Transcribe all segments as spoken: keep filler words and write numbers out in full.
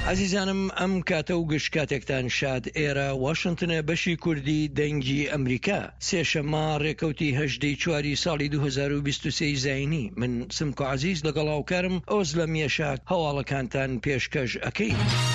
عزیزانم ئەم کاتە و گشت کاتێکتان شاد. ئێرە واشنتنە بەشی کوردی دەنگی ئەمریکا. سێشەممە ڕێکەوتی هەژدەی چواری ساڵی دوو هەزار و بیست و سێ زاینی. من سمکۆ عزیز لەگەڵ هاوکارم ئۆز لە میێشات هەواڵەکانتان پێشکەش ئەکەین.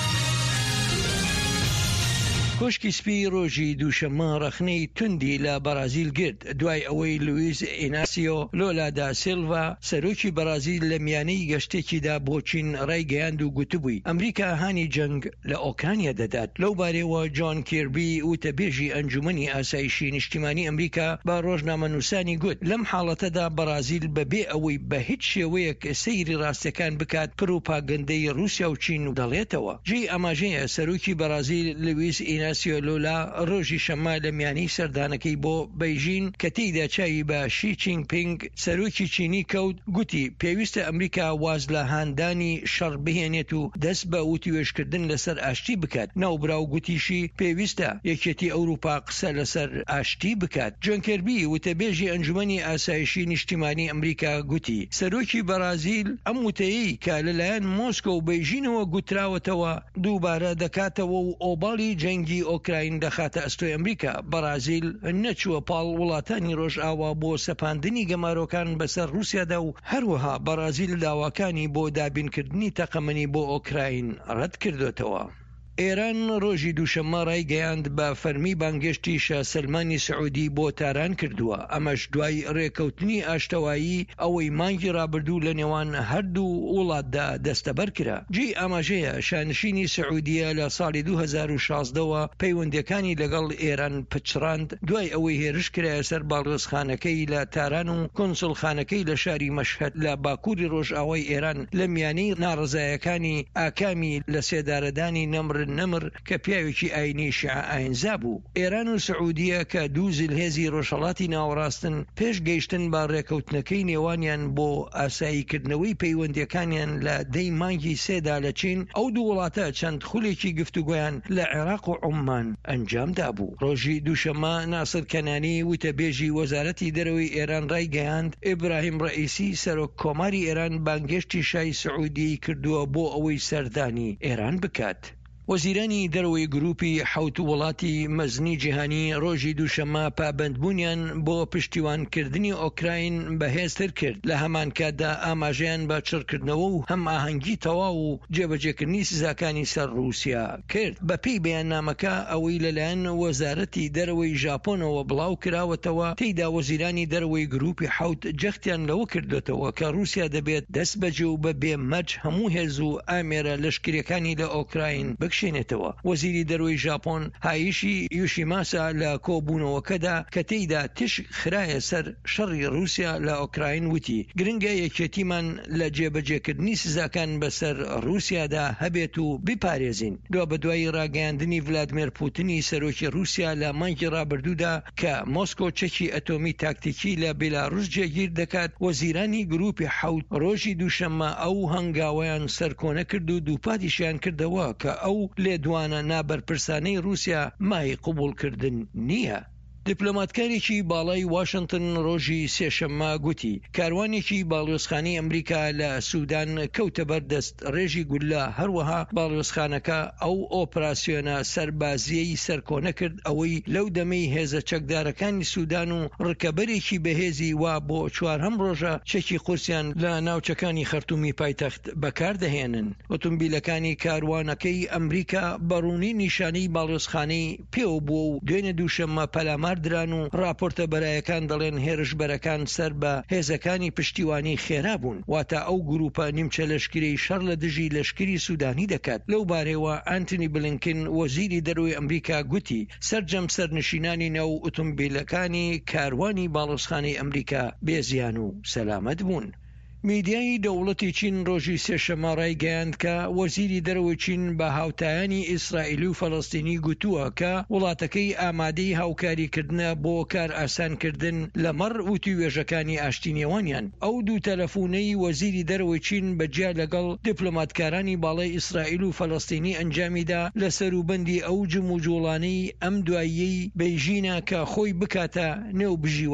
کۆشکی سپی ڕۆژی دووشەممە ڕەخنەی توندی لە بەرازیل گرت دوای ئەوەی لوئیز ئیناسیۆ لۆلا دا سیلڤا سەرۆکی بەرازیل لە میانەی گەشتێکیدا بۆ چین ڕایگەیاند و گوتبووی ئەمریکا هانی جەنگ لە ئۆکرانیا دەدات. لەو بارەوە جۆن کیربی وتەبێژی ئەنجومەنی ئاسایشی نیشتیمانی ئەمریکا بە ڕۆژنامەنووسانی گوت لەم حاڵەتەدا بەرازیل بەبێ ئەوەی بە هیچ شێوەیەک سەیری ڕاستیەکان بکات پروپاگەندەی رووسیا و چین دەڵێتەوە. جێ ئەماژەیە سەرۆکی بەرازیل لوئیز ئیناسیۆ لۆلا ڕۆژی شەممە لە میانەی سەردانەکەی بۆ بەیژین کە تێیدا چاوی بە شی چینپینگ سەرۆکی چینی کەوت گوتی پێویستە ئەمریکا واز لە هاندانی شەڕ بهێنێت و دەست بە وتیوێژکردن لەسەر ئاشتی بکات. ناوبراو گوتیشی پێویستە یەکێتی ئەوروپا قسە لەسەر ئاشتی بکات. جۆن کیربی وتەبێژی ئەنجومەنی ئاسایشی نیشتیمانی ئەمریکا گوتی سەرۆکی بەرازیل ئەم وتەیەی کە لەلایەن مۆسکۆ و بەیژینەوە گوتراوەتەوە دووبارە دەکاتەوە و ئۆباڵی جەنگی ئۆکراین دەخاتە ئەستۆی ئەمریکا. بەرازیل نەچووە پاڵ وڵاتانی ڕۆژئاوا بۆ سەپاندنی گەمارۆکان بەسەر رووسیادا و هەروەها بەرازیل داواکانی بۆ دابینکردنی تەقەمەنی بۆ ئۆکراین ڕەت کردوێتەوە. ئێران ڕۆژی دووشەممە ڕایگەیاند بە فەرمی بانگشتی شا سەلمانی سعودی بۆ تاران کردووە. ئەمەش دوای ڕێکەوتنی ئاشتەوایی ئەوەی مانگی ڕابردوو لە نێوان هەردوو وڵاتدا دەستەبەر کرا. جێ ئاماژەیە شانشینی سعودیە لە ساڵی دوو هەزار و شازدەوە پەیوەندیەکانی لەگەڵ ئێران پچڕاند دوای ئەوەی هێرش کرایە سەر باڵغێزخانەکەی لە تاران و کۆنسڵخانەکەی لە شاری مەشهەد لە باکووری ڕۆژئاوای ئێران لە میانەی ناڕزایەکانی ئاکامی لە سێدارەدانی نەمر نەمر کە پیاوێکی ئاینی شیعە ئاینزا بوو. ئێران و سعودیە کە دوو زلهێزی ڕۆژهەڵاتی ناوەڕاستن پێش گەیشتن بە ڕێکەوتنەکەی نێوانیان بۆ ئاساییکردنەوەی پەیوەندیەکانیان لە دەی مانگی سێدا لە چین ئەو دوو وڵاتە چەند خولێکی گفتوگۆیان لە عێراق و عومان ئەنجامدا بوو. ڕۆژی دووشەممە ناسر کەنانی وتەبێژی وەزارەتی دەرەوەی ئێران ڕایگەیاند ئیبراهیم ڕەئیسی سەرۆک کۆماری ئێران بانگشتی شای سعودی کردووە بۆ ئەوەی سەردانی ئێران بکات. وەزیرانی دەرەوەی گروپی حوت وڵاتی مەزنی جیهانی ڕۆژی دووشەممە پابەندبوونیان بۆ پشتیوانکردنی ئۆکراین بەهێزتر کرد. لە هەمان کاتدا ئاماژەیان بە چڕکردنەوە و هەم ئاهەنگی تەواو و جێبەجێکردنی سزاکانی سەر رووسیا کرد. بەپێی بەیاننامەکە ئەوەی لەلایەن وەزارەتی دەرەوەی ژاپۆنەوە بڵاو کراوەتەوە تێیدا وەزیرانی دەرەوەی گروپی حوت جەختیان لەوە کردوێتەوە کە رووسیا دەبێت دەست بەجێ و بە بێمەرج هەموو هێز و ئامێرە لەشکریەکانی لە ئۆکراین بکشێنێتەوە. وەزیری دەرەوەی ژاپۆن هایشی یوشیماسا لە کۆبوونەوەکەدا کە تێیدا تش خرایە سەر شەڕی رووسیا لە ئۆکراین وتی گرنگە یەکێتیمان لە جێبەجێکردنی سزاکان بەسەر رووسیادا هەبێت و بپارێزین. دوا بە دوای ڕاگەیاندنی ڤلادیمیر پوتینی سەرۆکی رووسیا لە مانگی ڕابردوودا کە مۆسکۆ چەکی ئەتۆمی تاکتیکی لە بێلاڕوس جێگیر دەکات وەزیرانی گروپی حوت ڕۆژی دووشەممە ئەو هەنگاوەیان سەرکۆنە کرد و دووپاتیشیان کردەوە کە ئەو لێدوانە نابەرپرسانەی رووسیا مای قبولکردن نییە. دیپلۆماتکارێکی باڵای واشنتن ڕۆژی سێشەممە گوتی کاروانێکی باڵوێزخانەی ئەمریکا لە سوودان کەوتە بەردەست ڕێژی گولە. هەروەها باڵوێزخانەکە ئەو ئۆپراسیۆنە سەربازیەی سەرکۆنە کرد ئەوەی لەو دەمەی هێزە چەکدارەکانی سوودان و ڕکەبەرێکی بەهێزی وا بۆ چوارهەم ڕۆژە چەکی قورسیان لە ناوچەکانی خەرتومی پایتەخت بەکاردەهێنن. ئۆتۆمبیلەکانی کاروانەکەی ئەمریکا بەڕوونی نیشانەی باڵوێزخانەی پێوە بووە و دوێنێ دووشەممە پەلامار دران و راپۆرتە بەرایەکان دەڵێن هێرشبەرەکان سەر بە هێزەکانی پشتیوانی خێرا بوون. واتە ئەو گروپە نیمچە لەشکرەی شەڕ لە دژی لەشکری سوودانی دەکات. لەو بارەوە ئانتنی بلینکن وەزیری دەرەوەی ئەمریکا گوتی سەرجەم سەرنشینانی ناو ئۆتۆمبیلەکانی کاروانی باڵوێزخانەی ئەمریکا بێزیان و سەلامەت بوون. میدیای دەوڵەتی چین ڕۆژی سێشەممە ڕایگەیاند کە وەزیری دەرەوەی چین بە هاوتایانی ئیسرائیلی و فەڵەستینی گوتووە کە وڵاتەکەی ئامادەی هاوکاریکردنە بۆ کار ئاسانکردن لەمەڕ وتیوێژەکانی ئاشتی نێوانیان. ئەو دوو تەلەفۆنەی وەزیری دەرەوەی چین بەجیا لەگەڵ دیپلۆماتکارانی باڵای ئیسرائیل و فەڵەستینی ئەنجامیدا لە سەروبەندی ئەو جم و جوڵانەی ئەم دواییەی بەیژینە کە خۆی بکاتە نێو بژی